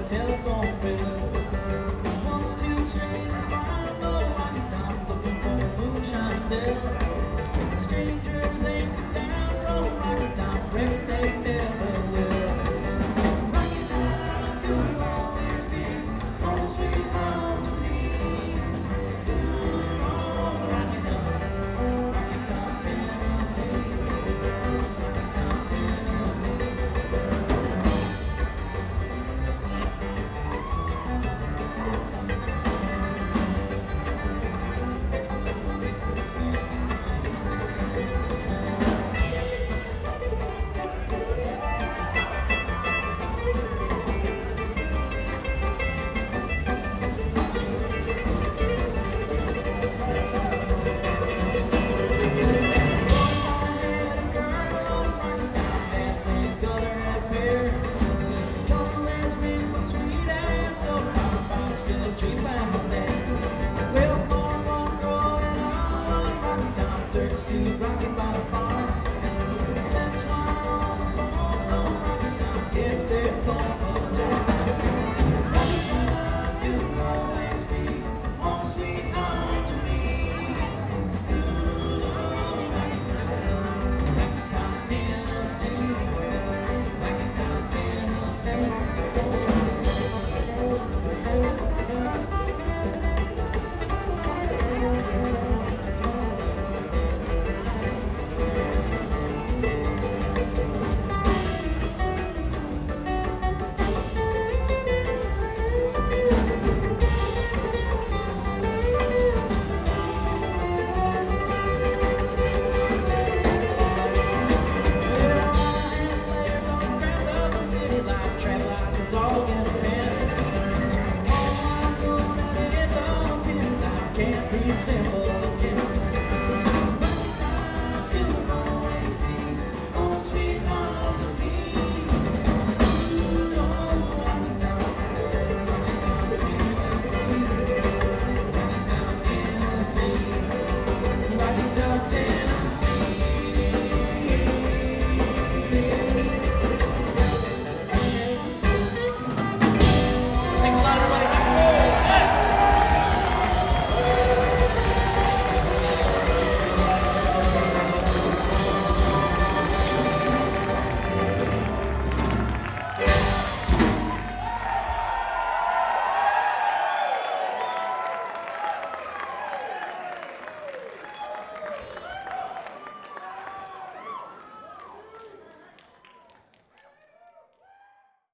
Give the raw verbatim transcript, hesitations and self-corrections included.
telephone bills. Once two trainers flying low rocky top, looking for moonshine still. Strangers anchor down low rocky top, reckon they never will. Rocky Top could always be home sweet home to me. Good old Rocky Top, Rocky Top, Tennessee. Rocky Top, Tennessee. Rockin' by the farm. That's why all the folks on Rocky Top get their bump on Jack. Rocky Top, you'll always be home sweet home to me. Good old Rocky Top, Rocky Top, Tennessee. Rocky Top, Tennessee. Simple.